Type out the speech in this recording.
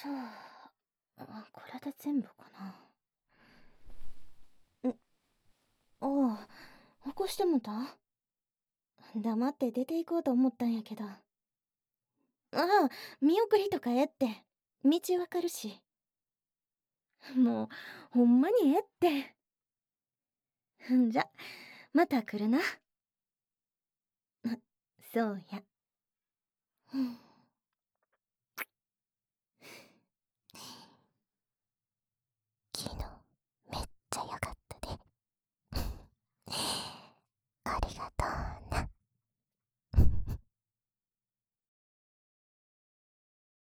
これで全部かな。ああ、起こしてもた。黙って出て行こうと思ったんやけど。ああ、見送りとかええって。道わかるし。もう、ほんまにええって。んじゃ、また来るな。そうや。うん